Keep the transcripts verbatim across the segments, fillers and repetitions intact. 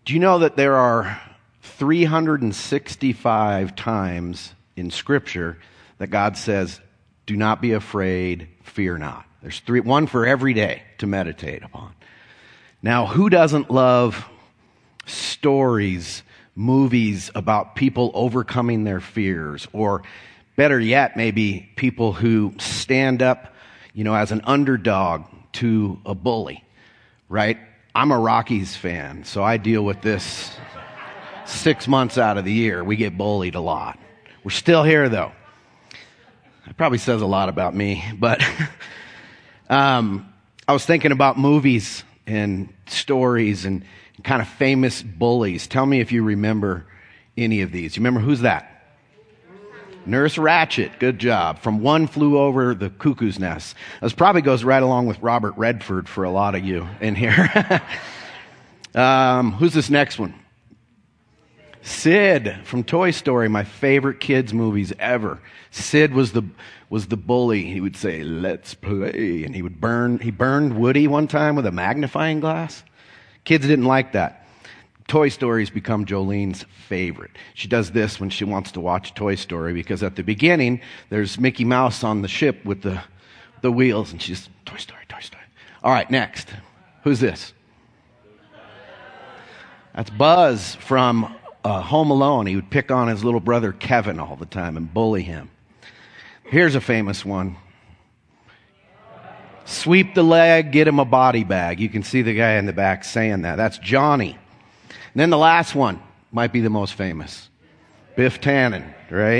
Do you know that there are three hundred sixty-five times in Scripture that God says, do not be afraid, fear not? There's three, one for every day to meditate upon. Now, who doesn't love stories, movies about people overcoming their fears? Or better yet, maybe people who stand up, you know, as an underdog to a bully, right? I'm a Rockies fan, so I deal with this six months out of the year. We get bullied a lot. We're still here, though. It probably says a lot about me, but um, I was thinking about movies and stories and kind of famous bullies. Tell me if you remember any of these. You remember who's that? Nurse Ratched. Good job. From One Flew Over the Cuckoo's Nest. This probably goes right along with Robert Redford for a lot of you in here. um, who's this next one? Sid from Toy Story, my favorite kids movies ever. Sid was the was the bully. He would say, "Let's play," and he would burn. He burned Woody one time with a magnifying glass. Kids didn't like that. Toy Story's become Jolene's favorite. She does this when she wants to watch Toy Story because at the beginning there's Mickey Mouse on the ship with the the wheels, and she's Toy Story, Toy Story. All right, next, who's this? That's Buzz from Uh, Home Alone. He would pick on his little brother Kevin all the time and bully him. Here's a famous one. Sweep the leg, get him a body bag. You can see the guy in the back saying that. That's Johnny. And then the last one might be the most famous. Biff Tannen, right?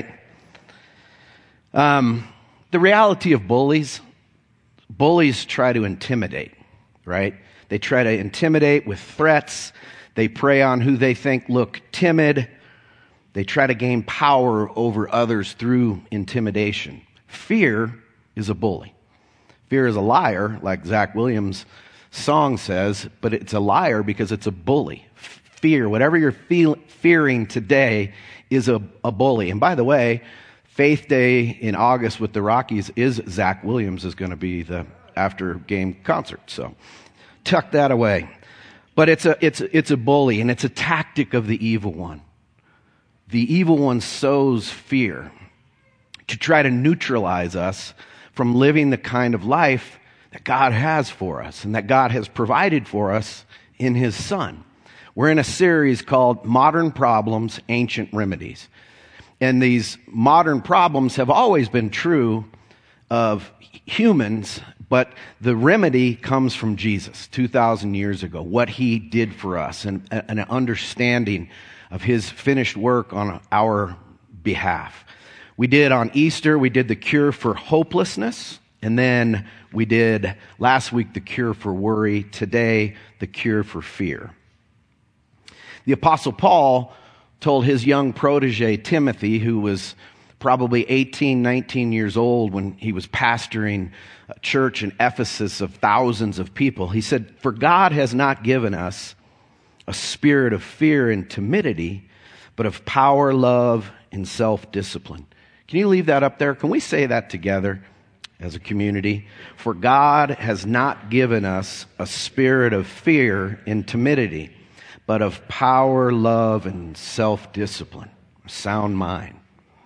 Um, the reality of bullies, bullies try to intimidate, right? They try to intimidate with threats. They prey on who they think look timid. They try to gain power over others through intimidation. Fear is a bully. Fear is a liar, like Zach Williams' song says, but it's a liar because it's a bully. Fear, whatever you're feel, fearing today, is a, a bully. And by the way, Faith Day in August with the Rockies is Zach Williams is going to be the after-game concert. So tuck that away. But it's a, it's, it's a bully, and it's a tactic of the evil one. The evil one sows fear to try to neutralize us from living the kind of life that God has for us and that God has provided for us in His Son. We're in a series called Modern Problems, Ancient Remedies. And these modern problems have always been true of humans, but the remedy comes from Jesus two thousand years ago, what He did for us, and, and an understanding of His finished work on our behalf. We did on Easter, we did the cure for hopelessness, and then we did last week the cure for worry, today the cure for fear. The Apostle Paul told his young protege Timothy, who was probably eighteen, nineteen years old when he was pastoring a church in Ephesus of thousands of people. He said, "For God has not given us a spirit of fear and timidity, but of power, love, and self-discipline." Can you leave that up there? Can we say that together as a community? For God has not given us a spirit of fear and timidity, but of power, love, and self-discipline, a sound mind.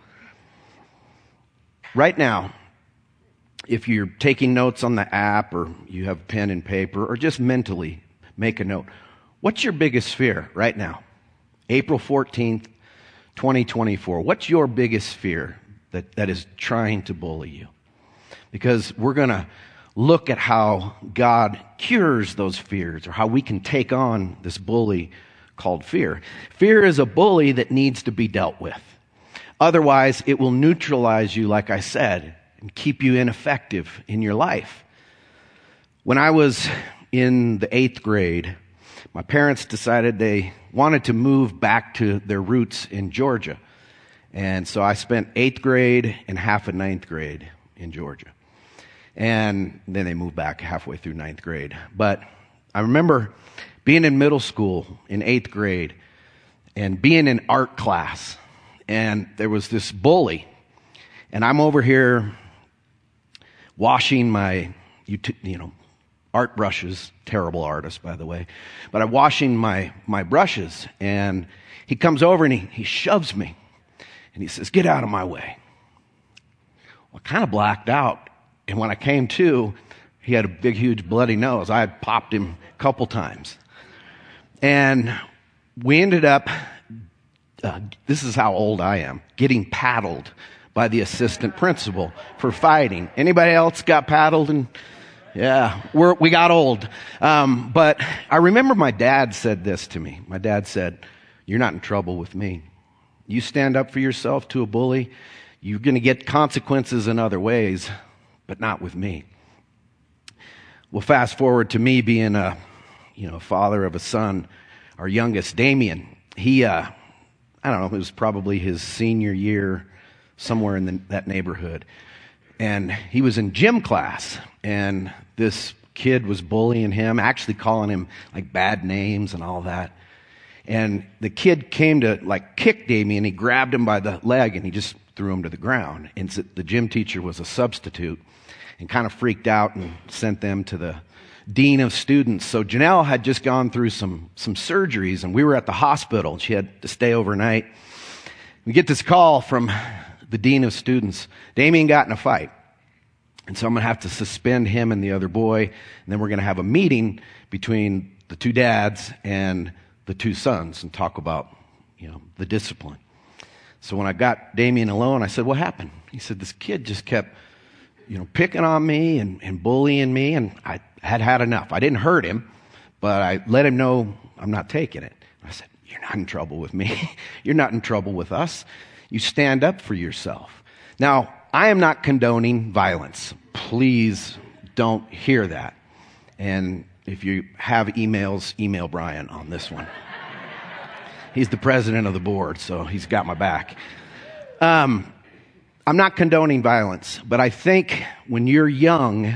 Right now, if you're taking notes on the app or you have pen and paper or just mentally make a note, what's your biggest fear right now? April fourteenth, twenty twenty-four. What's your biggest fear that, that is trying to bully you? Because we're going to look at how God cures those fears or how we can take on this bully called fear. Fear is a bully that needs to be dealt with. Otherwise, it will neutralize you, like I said, and keep you ineffective in your life. When I was in the eighth grade, my parents decided they wanted to move back to their roots in Georgia. And so I spent eighth grade and half of ninth grade in Georgia. And then they moved back halfway through ninth grade. But I remember being in middle school in eighth grade and being in art class. And there was this bully, and I'm over here washing my, you know, art brushes, terrible artist, by the way. But I'm washing my, my brushes, and he comes over and he, he shoves me. And he says, get out of my way. Well, I kind of blacked out. And when I came to, he had a big, huge bloody nose. I had popped him a couple times. And we ended up, uh, this is how old I am, getting paddled by the assistant principal for fighting. Anybody else got paddled? And yeah, we're, we got old. Um, but I remember my dad said this to me. My dad said, you're not in trouble with me. You stand up for yourself to a bully, you're going to get consequences in other ways, but not with me. Well, fast forward to me being a, you know, father of a son, our youngest, Damien. He, uh, I don't know, it was probably his senior year, somewhere in the, that neighborhood. And he was in gym class, and this kid was bullying him, actually calling him like bad names and all that. And the kid came to like kick Damien. He grabbed him by the leg and he just threw him to the ground. And so the gym teacher was a substitute and kind of freaked out and sent them to the dean of students. So Janelle had just gone through some, some surgeries, and we were at the hospital. She had to stay overnight. We get this call from the dean of students. Damien got in a fight. And so I'm going to have to suspend him and the other boy. And then we're going to have a meeting between the two dads and the two sons and talk about, you know, the discipline. So when I got Damien alone, I said, what happened? He said, this kid just kept, you know, picking on me and, and bullying me, and I had had enough. I didn't hurt him, but I let him know I'm not taking it. I said, you're not in trouble with me. You're not in trouble with us. You stand up for yourself. Now, I am not condoning violence. Please don't hear that. And if you have emails, email Brian on this one. He's the president of the board, so he's got my back. Um, I'm not condoning violence, but I think when you're young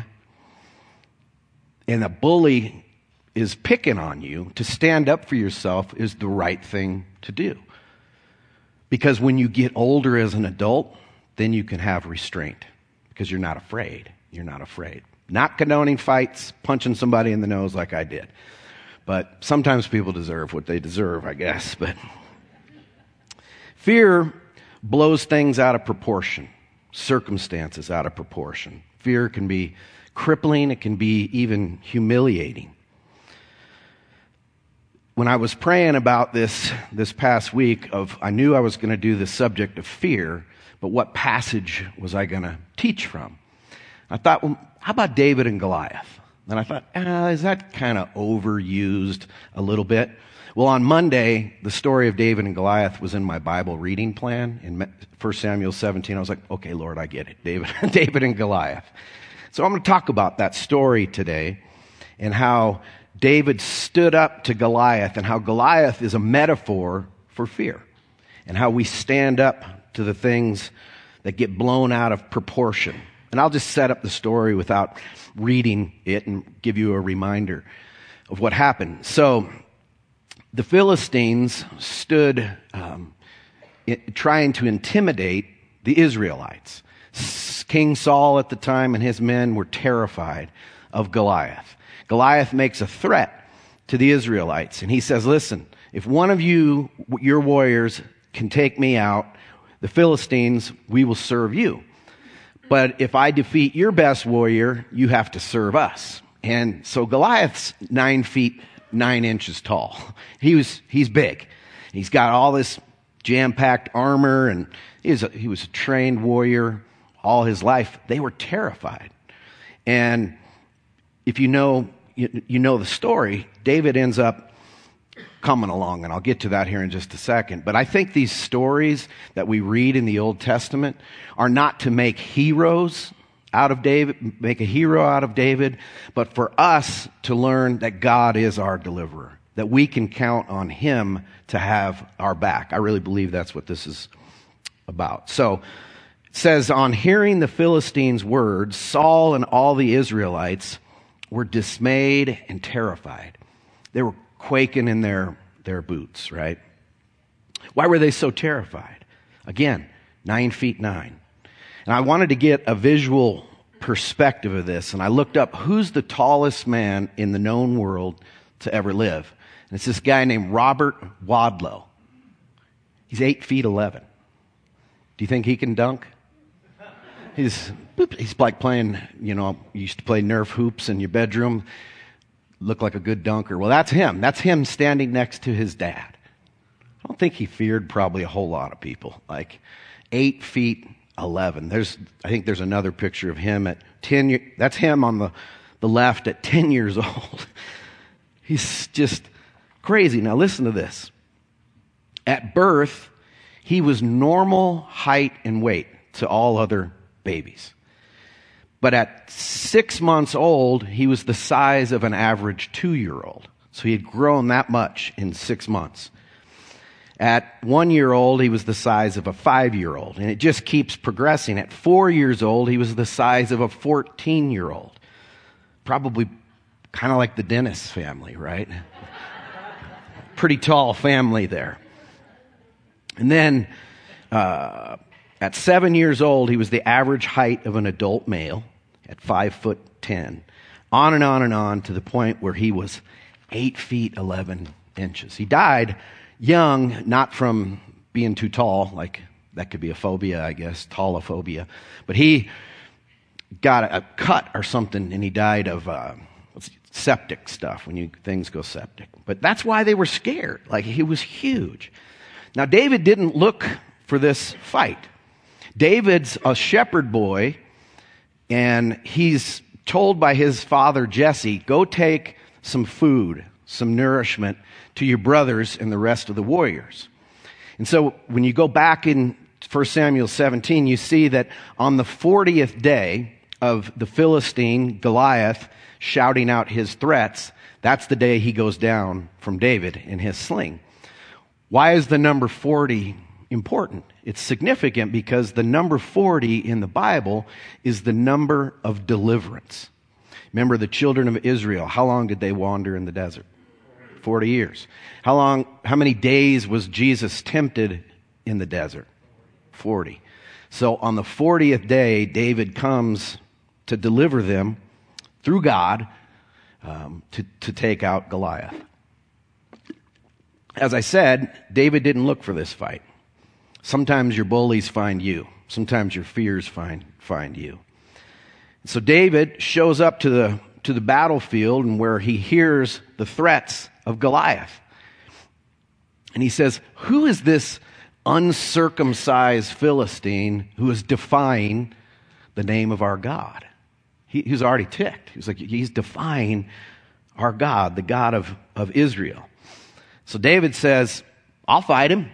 and a bully is picking on you, to stand up for yourself is the right thing to do. Because when you get older as an adult, then you can have restraint because you're not afraid. You're not afraid. Not condoning fights, punching somebody in the nose like I did. But sometimes people deserve what they deserve, I guess. But fear blows things out of proportion, circumstances out of proportion. Fear can be crippling. It can be even humiliating. When I was praying about this this past week, of I knew I was going to do the subject of fear, but what passage was I going to teach from? I thought, well, how about David and Goliath? And I thought, ah, is that kind of overused a little bit? Well, on Monday, the story of David and Goliath was in my Bible reading plan in First Samuel seventeen. I was like, okay, Lord, I get it. David, David and Goliath. So I'm going to talk about that story today and how David stood up to Goliath and how Goliath is a metaphor for fear and how we stand up to the things that get blown out of proportion. And I'll just set up the story without reading it and give you a reminder of what happened. So the Philistines stood um, it, trying to intimidate the Israelites. King Saul at the time and his men were terrified of Goliath. Goliath makes a threat to the Israelites, and he says, listen, if one of you, your warriors, can take me out, the Philistines, we will serve you. But if I defeat your best warrior, you have to serve us. And so Goliath's nine feet, nine inches tall. He was, he's big. He's got all this jam-packed armor, and he was a, he was a trained warrior all his life. They were terrified. And if you know, you, you know the story, David ends up coming along, and I'll get to that here in just a second. But I think these stories that we read in the Old Testament are not to make heroes out of David, make a hero out of David, but for us to learn that God is our deliverer, that we can count on him to have our back. I really believe that's what this is about. So it says, on hearing the Philistines' words, Saul and all the Israelites were dismayed and terrified. They were quaking in their, their boots, right? Why were they so terrified? Again, nine feet nine. And I wanted to get a visual perspective of this, and I looked up who's the tallest man in the known world to ever live. And it's this guy named Robert Wadlow. He's eight feet eleven. Do you think he can dunk? He's he's like playing, you know, you used to play Nerf hoops in your bedroom, look like a good dunker. Well, that's him. That's him standing next to his dad. I don't think he feared probably a whole lot of people. Like eight feet eleven. There's, I think there's another picture of him at ten. That's him on the, the left at ten years old. He's just crazy. Now listen to this. At birth, he was normal height and weight to all other babies. But at six months old, he was the size of an average two-year-old. So he had grown that much in six months. At one year old, he was the size of a five-year-old. And it just keeps progressing. At four years old, he was the size of a fourteen-year-old. Probably kind of like the Dennis family, right? Pretty tall family there. And then uh, at seven years old, he was the average height of an adult male at five foot ten. On and on and on to the point where he was eight feet eleven inches. He died young, not from being too tall, like that could be a phobia, I guess, tallophobia. But he got a, a cut or something, and he died of uh, septic stuff, when you things go septic. But that's why they were scared. Like, he was huge. Now, David didn't look for this fight. David's a shepherd boy, and he's told by his father, Jesse, go take some food, some nourishment to your brothers and the rest of the warriors. And so when you go back in First Samuel seventeen, you see that on the fortieth day of the Philistine, Goliath, shouting out his threats, that's the day he goes down from David in his sling. Why is the number forty important? It's significant because the number forty in the Bible is the number of deliverance. Remember the children of Israel, how long did they wander in the desert? forty years. How long, how many days was Jesus tempted in the desert? forty. So on the fortieth day, David comes to deliver them through God um, to, to take out Goliath. As I said, David didn't look for this fight. Sometimes your bullies find you. Sometimes your fears find find you. So David shows up to the to the battlefield, and where he hears the threats of Goliath. And he says, who is this uncircumcised Philistine who is defying the name of our God? He, he was already ticked. He was like, he's defying our God, the God of, of Israel. So David says, I'll fight him.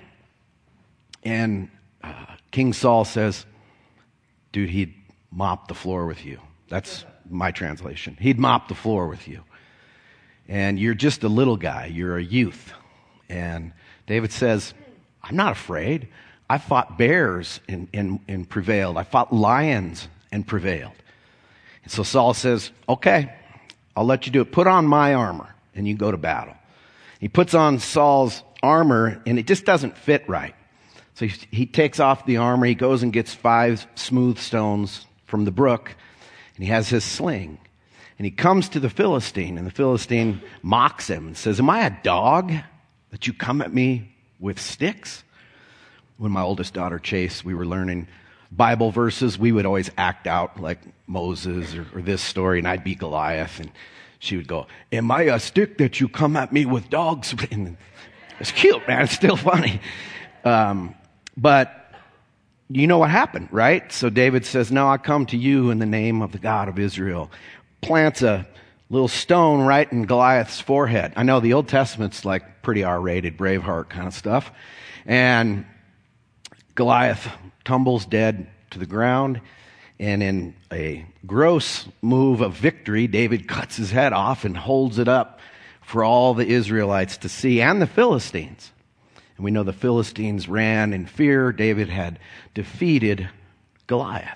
And uh, King Saul says, dude, he'd mop the floor with you. That's my translation. He'd mop the floor with you. And you're just a little guy. You're a youth. And David says, I'm not afraid. I fought bears and, and, and prevailed. I fought lions and prevailed. And so Saul says, okay, I'll let you do it. Put on my armor and you go to battle. He puts on Saul's armor, and it just doesn't fit right. So he, he takes off the armor. He goes and gets five smooth stones from the brook, and he has his sling. And he comes to the Philistine, and the Philistine mocks him and says, am I a dog that you come at me with sticks? When my oldest daughter, Chase, we were learning Bible verses, we would always act out like Moses or, or this story, and I'd be Goliath, and she would go, am I a stick that you come at me with dogs? And it's cute, man. It's still funny. Um, but you know what happened, right? So David says, no, I come to you in the name of the God of Israel. Plants a little stone right in Goliath's forehead. I know the Old Testament's like pretty R-rated, Braveheart kind of stuff. And Goliath tumbles dead to the ground. And in a gross move of victory, David cuts his head off and holds it up for all the Israelites to see, and the Philistines. And we know the Philistines ran in fear. David had defeated Goliath.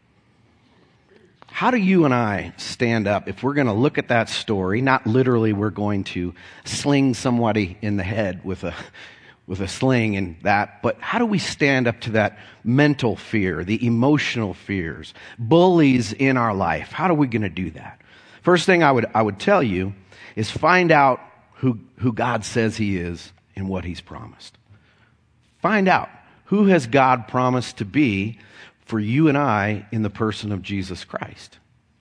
How do you and I stand up if we're going to look at that story? Not literally we're going to sling somebody in the head with a with a sling and that, but how do we stand up to that mental fear, the emotional fears, bullies in our life? How are we going to do that? First thing I would I would tell you is find out who, who God says he is and what he's promised. Find out who has God promised to be for you and I in the person of Jesus Christ.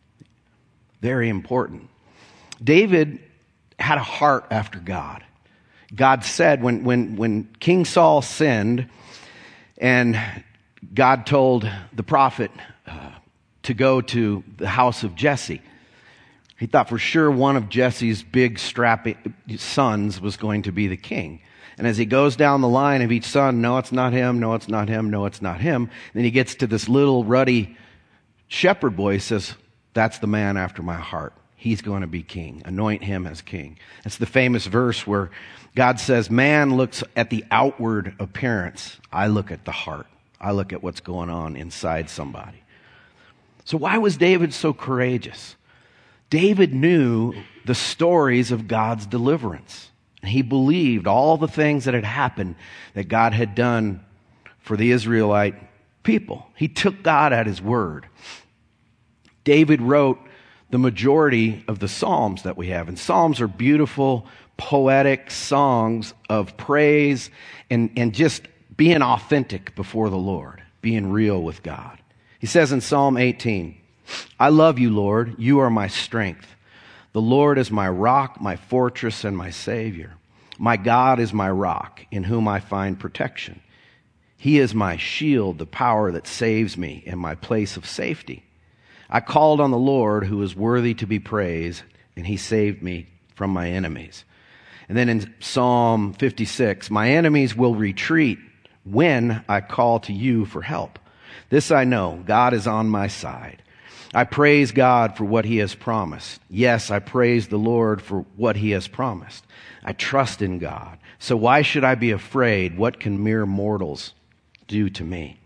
Very important. David had a heart after God. God said when, when, when King Saul sinned and God told the prophet uh, to go to the house of Jesse, he thought for sure one of Jesse's big strapping sons was going to be the king. And as he goes down the line of each son, no, it's not him, no, it's not him, no, it's not him. Then he gets to this little ruddy shepherd boy. He says, that's the man after my heart. He's going to be king. Anoint him as king. It's the famous verse where God says, man looks at the outward appearance. I look at the heart. I look at what's going on inside somebody. So why was David so courageous? David knew the stories of God's deliverance. He believed all the things that had happened that God had done for the Israelite people. He took God at his word. David wrote the majority of the Psalms that we have. And Psalms are beautiful, poetic songs of praise and, and just being authentic before the Lord, being real with God. He says in Psalm eighteen, I love you, Lord. You are my strength. The Lord is my rock, my fortress, and my Savior. My God is my rock, in whom I find protection. He is my shield, the power that saves me, and my place of safety. I called on the Lord, who is worthy to be praised, and he saved me from my enemies. And then in Psalm fifty-six, my enemies will retreat when I call to you for help. This I know, God is on my side. I praise God for what he has promised. Yes, I praise the Lord for what he has promised. I trust in God. So why should I be afraid? What can mere mortals do to me?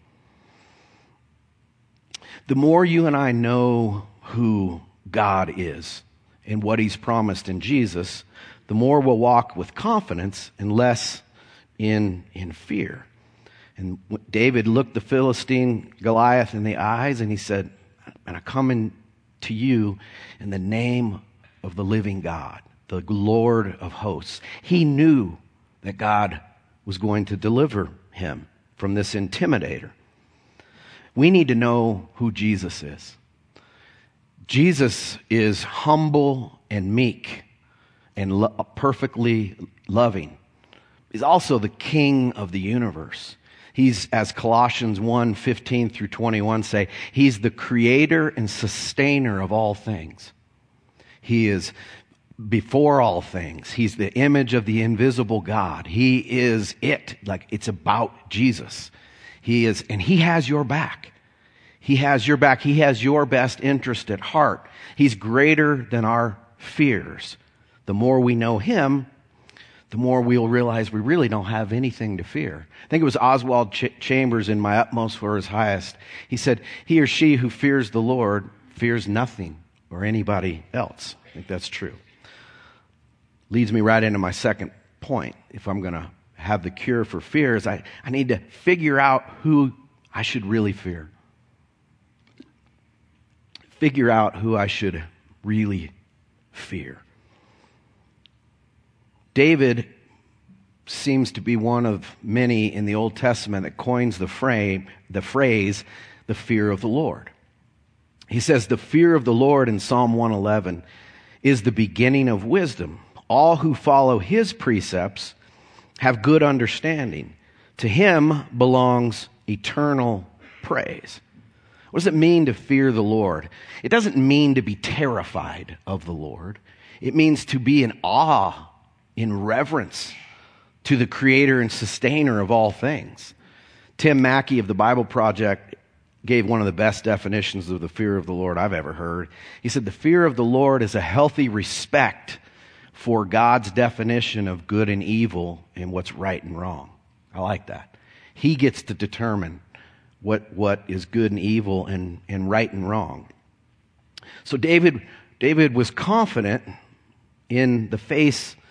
The more you and I know who God is and what he's promised in Jesus, the more we'll walk with confidence and less in, in fear. And David looked the Philistine Goliath in the eyes and he said, and I come in to you in the name of the living God, the Lord of hosts. He knew that God was going to deliver him from this intimidator. We need to know who Jesus is. Jesus is humble and meek and lo- perfectly loving. He's also the King of the universe. He's, as Colossians one, fifteen through twenty-one say, he's the creator and sustainer of all things. He is before all things. He's the image of the invisible God. He is it. Like, it's about Jesus. He is, and he has your back. He has your back. He has your best interest at heart. He's greater than our fears. The more we know him, the more we'll realize we really don't have anything to fear. I think it was Oswald Ch- Chambers in My Utmost for His Highest. He said, he or she who fears the Lord fears nothing or anybody else. I think that's true. Leads me right into my second point. If I'm going to have the cure for fears, I, I need to figure out who I should really fear. Figure out who I should really fear. David seems to be one of many in the Old Testament that coins the frame, the phrase, the fear of the Lord. He says the fear of the Lord in Psalm one eleven is the beginning of wisdom. All who follow his precepts have good understanding. To him belongs eternal praise. What does it mean to fear the Lord? It doesn't mean to be terrified of the Lord. It means to be in awe, in reverence to the creator and sustainer of all things. Tim Mackey of the Bible Project gave one of the best definitions of the fear of the Lord I've ever heard. He said, the fear of the Lord is a healthy respect for God's definition of good and evil and what's right and wrong. I like that. He gets to determine what, what is good and evil and, and right and wrong. So David, David was confident in the face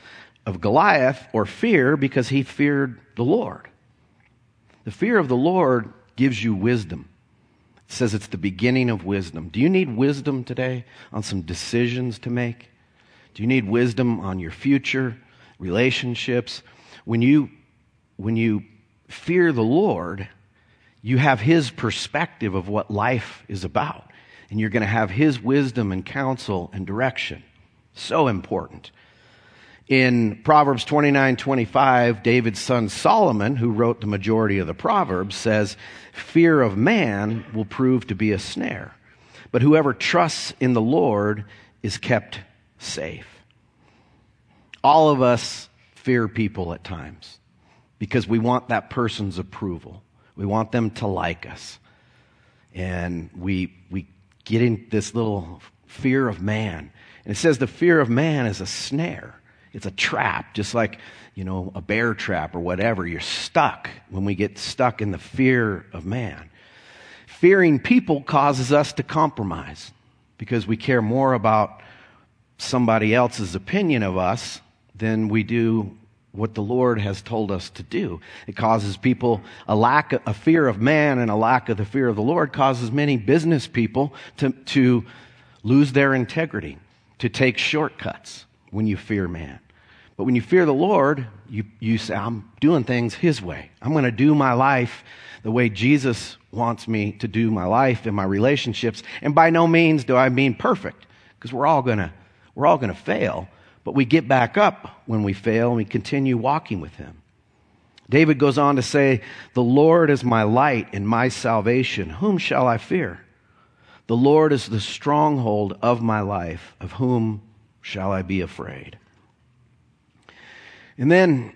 of Goliath or fear because he feared the Lord. The fear of the Lord gives you wisdom. It says it's the beginning of wisdom. Do you need wisdom today on some decisions to make? Do you need wisdom on your future, relationships? When you, when you fear the Lord, you have His perspective of what life is about. And you're going to have His wisdom and counsel and direction. So important. In Proverbs twenty-nine twenty-five, David's son Solomon, who wrote the majority of the Proverbs, says, "Fear of man will prove to be a snare, but whoever trusts in the Lord is kept safe." All of us fear people at times because we want that person's approval. We want them to like us. And we we get in this little fear of man. And it says the fear of man is a snare. It's a trap, just like, you know, a bear trap or whatever. You're stuck when we get stuck in the fear of man. Fearing people causes us to compromise because we care more about somebody else's opinion of us than we do what the Lord has told us to do. It causes people a lack of a fear of man, and a lack of the fear of the Lord causes many business people to, to lose their integrity, to take shortcuts when you fear man. But when you fear the Lord, you, you say, I'm doing things His way. I'm going to do my life the way Jesus wants me to do my life and my relationships. And by no means do I mean perfect, because we're all going to we're all going to fail. But we get back up when we fail, and we continue walking with Him. David goes on to say, "The Lord is my light and my salvation. Whom shall I fear? The Lord is the stronghold of my life. Of whom shall I be afraid?" And then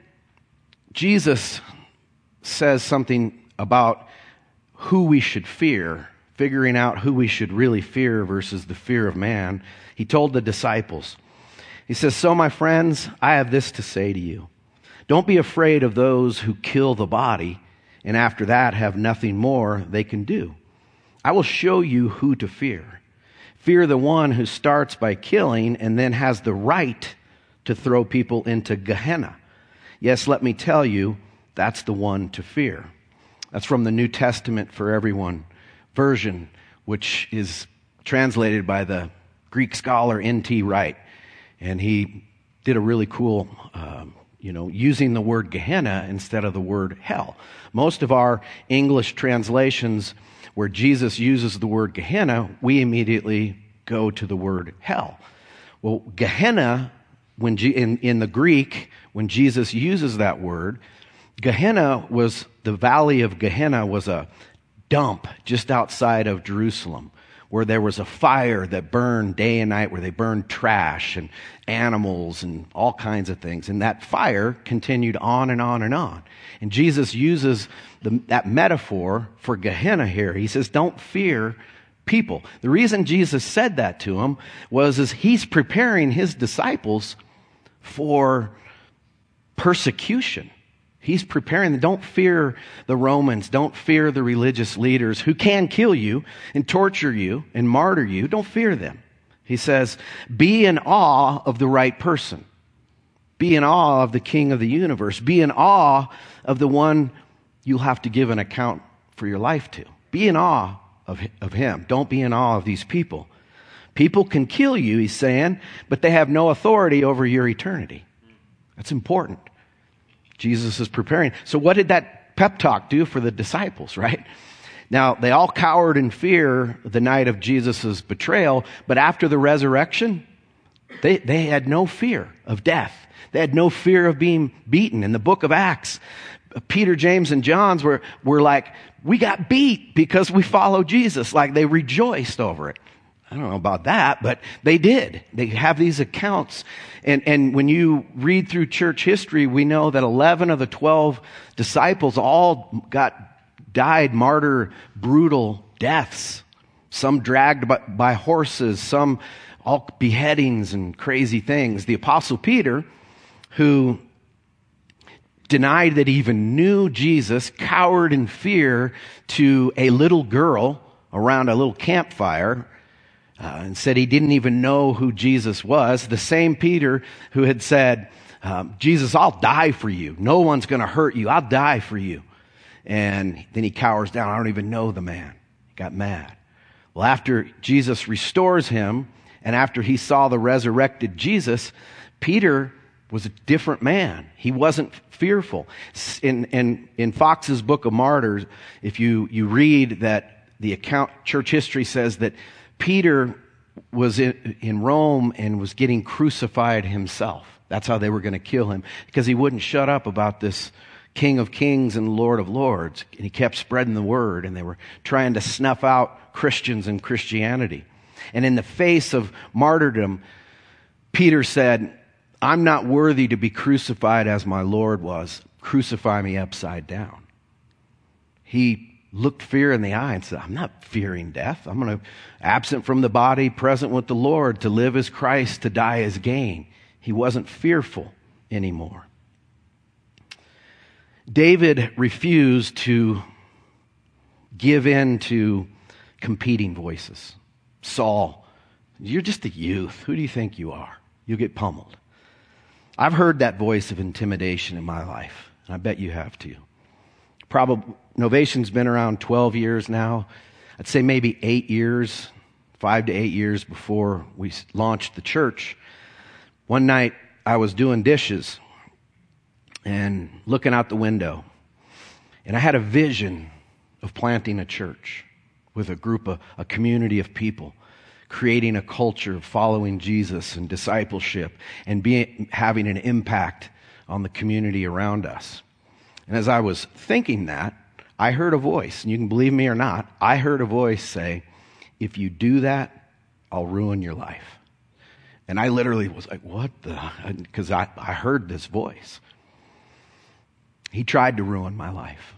Jesus says something about who we should fear, figuring out who we should really fear versus the fear of man. He told the disciples, He says, "So my friends, I have this to say to you. Don't be afraid of those who kill the body, and after that have nothing more they can do. I will show you who to fear. Fear the one who starts by killing and then has the right to throw people into Gehenna. Yes, let me tell you, that's the one to fear." That's from the New Testament for Everyone version, which is translated by the Greek scholar N T Wright. And he did a really cool, um, you know, using the word Gehenna instead of the word hell. Most of our English translations where Jesus uses the word Gehenna, we immediately go to the word hell. Well, Gehenna, when G- in, in the Greek, when Jesus uses that word, Gehenna was, the valley of Gehenna was a dump just outside of Jerusalem, where there was a fire that burned day and night, where they burned trash and animals and all kinds of things. And that fire continued on and on and on. And Jesus uses the, that metaphor for Gehenna here. He says, don't fear people. The reason Jesus said that to him was is He's preparing His disciples for persecution. He's preparing them. Don't fear the Romans. Don't fear the religious leaders who can kill you and torture you and martyr you. Don't fear them. He says, be in awe of the right person. Be in awe of the King of the universe. Be in awe of the one you'll have to give an account for your life to. Be in awe of, of Him. Don't be in awe of these people. People can kill you, He's saying, but they have no authority over your eternity. That's important. Jesus is preparing. So what did that pep talk do for the disciples, right? Now, they all cowered in fear the night of Jesus' betrayal, but after the resurrection, they, they had no fear of death. They had no fear of being beaten. In the book of Acts, Peter, James, and John were, were like, we got beat because we followed Jesus. Like they rejoiced over it. I don't know about that, but they did. They have these accounts. And, and when you read through church history, we know that eleven of the twelve disciples all got, died martyr, brutal deaths. Some dragged by, by horses, some all beheadings and crazy things. The Apostle Peter, who denied that he even knew Jesus, cowered in fear to a little girl around a little campfire, Uh, and said he didn't even know who Jesus was. The same Peter who had said, um, Jesus, I'll die for you. No one's going to hurt you. I'll die for you. And then he cowers down. I don't even know the man. He got mad. Well, after Jesus restores him, and after he saw the resurrected Jesus, Peter was a different man. He wasn't fearful. In, in, in Fox's Book of Martyrs, if you, you read that the account, church history says that Peter was in, in Rome and was getting crucified himself. That's how they were going to kill him, because he wouldn't shut up about this King of Kings and Lord of Lords. And he kept spreading the word, and they were trying to snuff out Christians and Christianity. And in the face of martyrdom, Peter said, I'm not worthy to be crucified as my Lord was. Crucify me upside down. He looked fear in the eye and said, I'm not fearing death. I'm going to, absent from the body, present with the Lord, to live as Christ, to die as gain. He wasn't fearful anymore. David refused to give in to competing voices. Saul, you're just a youth. Who do you think you are? You'll get pummeled. I've heard that voice of intimidation in my life, and I bet you have too. Probably, Novation's been around twelve years now. I'd say maybe eight years, five to eight years before we launched the church. One night, I was doing dishes and looking out the window, and I had a vision of planting a church with a group of, a community of people, creating a culture of following Jesus and discipleship and being, having an impact on the community around us. And as I was thinking that, I heard a voice, and you can believe me or not, I heard a voice say, if you do that, I'll ruin your life. And I literally was like, what the? Because I, I heard this voice. He tried to ruin my life.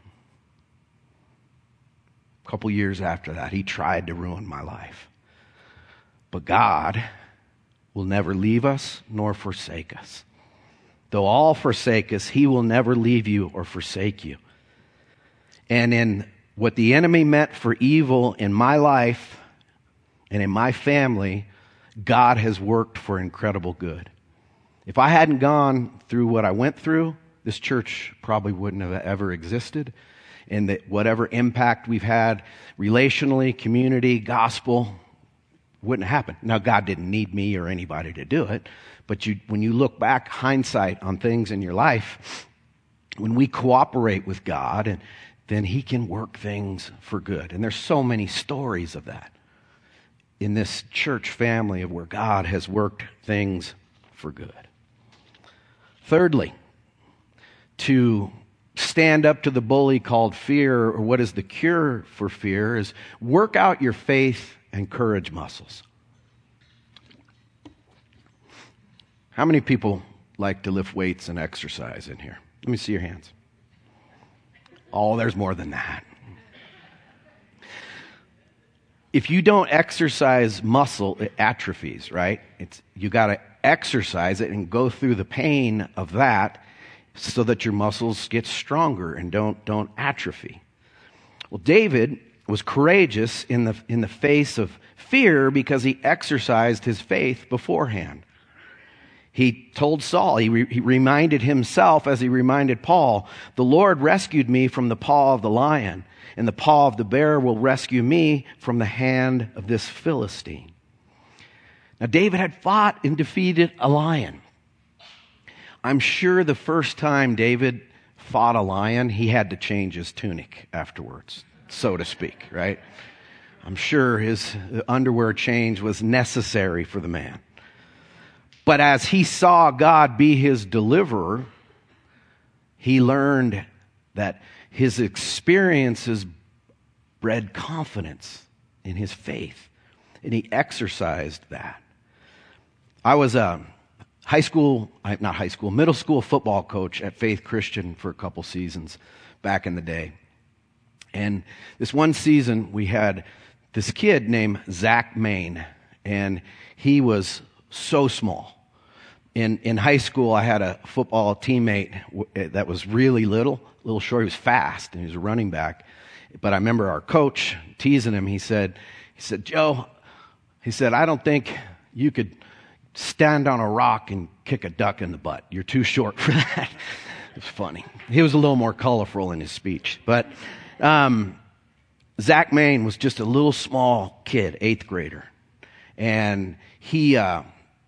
A couple years after that, he tried to ruin my life. But God will never leave us nor forsake us. Though all forsake us, he will never leave you or forsake you. And in what the enemy meant for evil in my life and in my family, God has worked for incredible good. If I hadn't gone through what I went through, this church probably wouldn't have ever existed. And that whatever impact we've had relationally, community, gospel, wouldn't happen. Now, God didn't need me or anybody to do it, but you, when you look back, hindsight on things in your life, when we cooperate with God, and then he can work things for good. And there's so many stories of that in this church family of where God has worked things for good. Thirdly, to stand up to the bully called fear, or what is the cure for fear, is work out your faith and courage muscles. How many people like to lift weights and exercise in here? Let me see your hands. Oh, there's more than that. If you don't exercise muscle, it atrophies, right? It's, you got to exercise it and go through the pain of that so that your muscles get stronger and don't, don't atrophy. Well, David was courageous in the, in the face of fear because he exercised his faith beforehand. He told Saul, he, re, he reminded himself as he reminded Paul, the Lord rescued me from the paw of the lion, and the paw of the bear will rescue me from the hand of this Philistine. Now, David had fought and defeated a lion. I'm sure the first time David fought a lion, he had to change his tunic afterwards, so to speak, right? I'm sure his underwear change was necessary for the man. But as he saw God be his deliverer, he learned that his experiences bred confidence in his faith, and he exercised that. I was a high school, not high school, middle school football coach at Faith Christian for a couple seasons back in the day. And this one season, we had this kid named Zach Main, and he was so small. In in high school, I had a football teammate that was really little, a little short. He was fast, and he was a running back. But I remember our coach teasing him. He said, he said, Joe, he said, I don't think you could stand on a rock and kick a duck in the butt. You're too short for that. It was funny. He was a little more colorful in his speech. But um, Zach Main was just a little small kid, eighth grader. And he uh,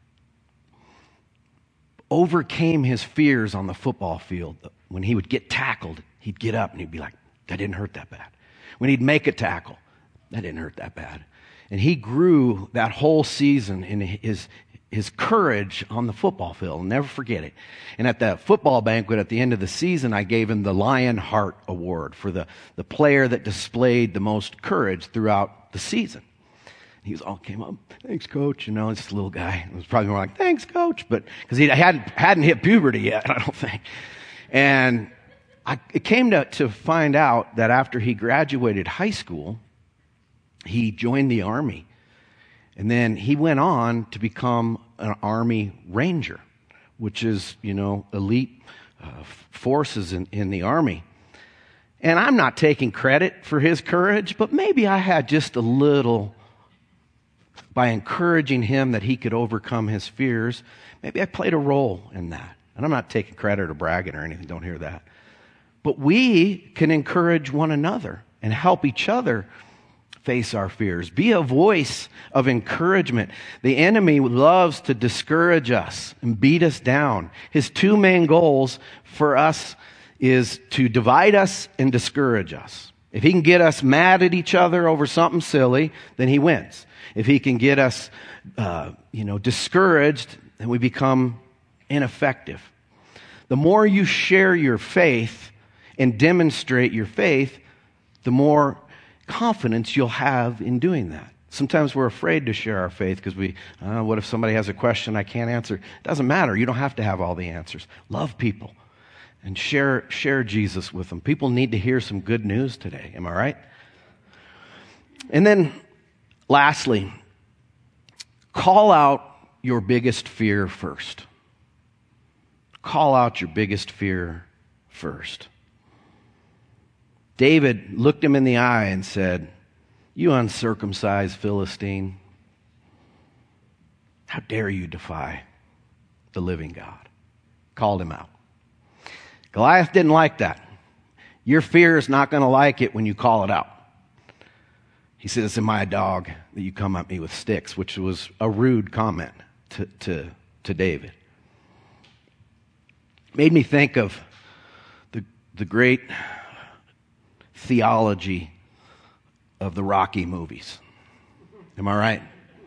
overcame his fears on the football field. When he would get tackled, he'd get up and he'd be like, that didn't hurt that bad. When he'd make a tackle, that didn't hurt that bad. And he grew that whole season in his his courage on the football field. I'll never forget it. And at the football banquet at the end of the season, I gave him the Lion Heart Award for the, the player that displayed the most courage throughout the season. He was all came up, thanks, coach. You know, this little guy. It was probably more like, thanks, coach. But because he hadn't, hadn't hit puberty yet, I don't think. And I it came to, to find out that after he graduated high school, he joined the Army. And then he went on to become an Army Ranger, which is, you know, elite uh, forces in, in the Army. And I'm not taking credit for his courage, but maybe I had just a little, by encouraging him that he could overcome his fears, maybe I played a role in that. And I'm not taking credit or bragging or anything, don't hear that. But we can encourage one another and help each other face our fears. Be a voice of encouragement. The enemy loves to discourage us and beat us down. His two main goals for us is to divide us and discourage us. If he can get us mad at each other over something silly, then he wins. If he can get us, uh, you know, discouraged, then we become ineffective. The more you share your faith and demonstrate your faith, the more confidence you'll have in doing that. Sometimes we're afraid to share our faith because we, uh, what if somebody has a question I can't answer? It doesn't matter. You don't have to have all the answers. Love people and share share Jesus with them. People need to hear some good news today. Am I right? And then lastly, call out your biggest fear first. Call out your biggest fear first. David looked him in the eye and said, you uncircumcised Philistine, how dare you defy the living God? Called him out. Goliath didn't like that. Your fear is not going to like it when you call it out. He says, am I a dog that you come at me with sticks? Which was a rude comment to, to, to David. Made me think of the, the great theology of the Rocky movies. Am I right?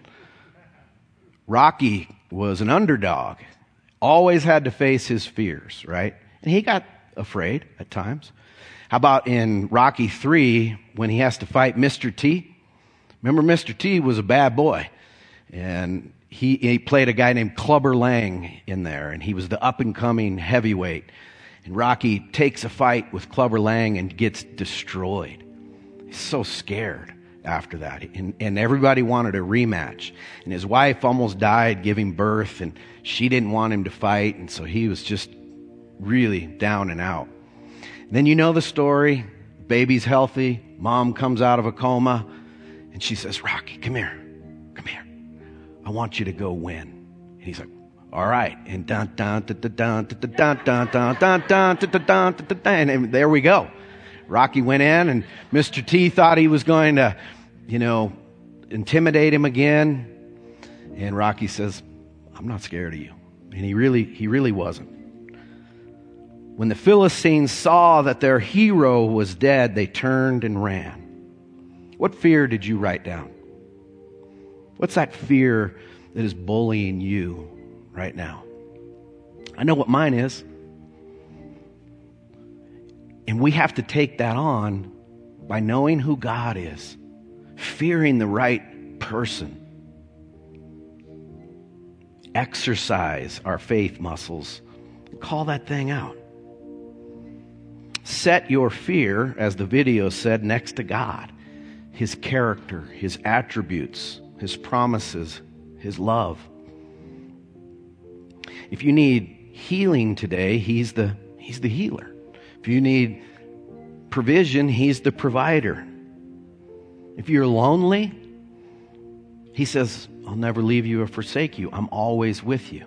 Rocky was an underdog, always had to face his fears, right? And he got afraid at times. How about in Rocky three when he has to fight Mister T? Remember, Mister T was a bad boy, and he, he played a guy named Clubber Lang in there, and he was the up-and-coming heavyweight. And Rocky takes a fight with Clubber Lang and gets destroyed. He's so scared after that. And, and everybody wanted a rematch. And his wife almost died giving birth, and she didn't want him to fight. And so he was just really down and out. And then you know the story. Baby's healthy. Mom comes out of a coma. And she says, Rocky, come here. Come here. I want you to go win. And he's like, all right, and dun dun dun dun dun dun dun dun dun dun dun dun, and there we go. Rocky went in, and Mister T thought he was going to, you know, intimidate him again. And Rocky says, "I'm not scared of you," and he really, he really wasn't. When the Philistines saw that their hero was dead, they turned and ran. What fear did you write down? What's that fear that is bullying you right now? I know what mine is. And we have to take that on by knowing who God is, fearing the right person. Exercise our faith muscles. Call that thing out. Set your fear, as the video said, next to God. His character, His attributes, His promises, His love. If you need healing today, He's the, He's the healer. If you need provision, He's the provider. If you're lonely, He says, I'll never leave you or forsake you. I'm always with you.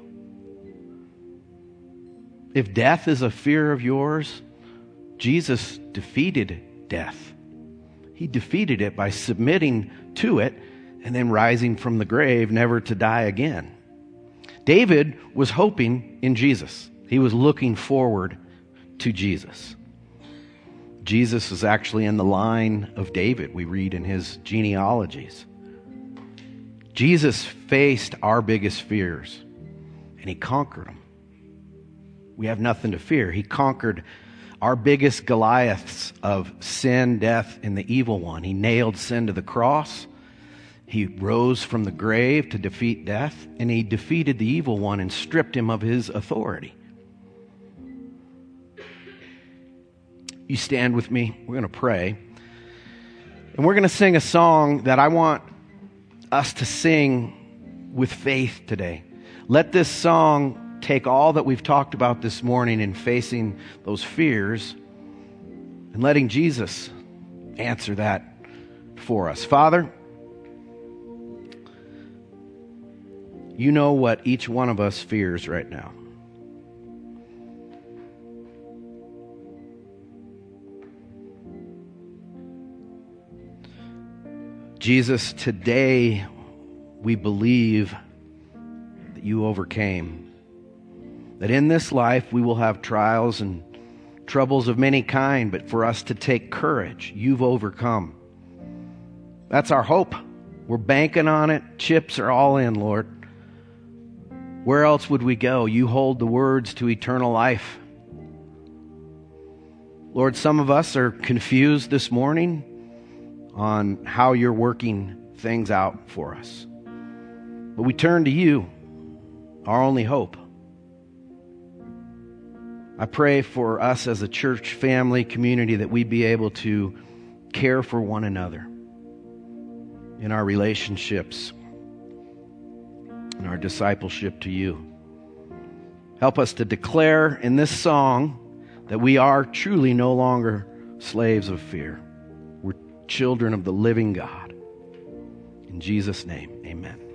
If death is a fear of yours, Jesus defeated death. He defeated it by submitting to it and then rising from the grave, never to die again. David was hoping in Jesus. He was looking forward to Jesus. Jesus is actually in the line of David, we read in his genealogies. Jesus faced our biggest fears, and he conquered them. We have nothing to fear. He conquered our biggest Goliaths of sin, death, and the evil one. He nailed sin to the cross. He rose from the grave to defeat death, and he defeated the evil one and stripped him of his authority. You stand with me. We're going to pray. And we're going to sing a song that I want us to sing with faith today. Let this song take all that we've talked about this morning in facing those fears and letting Jesus answer that for us. Father, you know what each one of us fears right now. Jesus, today we believe that you overcame. That in this life we will have trials and troubles of many kind, but for us to take courage, you've overcome. That's our hope. We're banking on it. Chips are all in, Lord. Where else would we go? You hold the words to eternal life. Lord, some of us are confused this morning on how you're working things out for us. But we turn to you, our only hope. I pray for us as a church family community that we be able to care for one another in our relationships, in our discipleship to you. Help us to declare in this song that we are truly no longer slaves of fear. We're children of the living God. In Jesus' name, amen.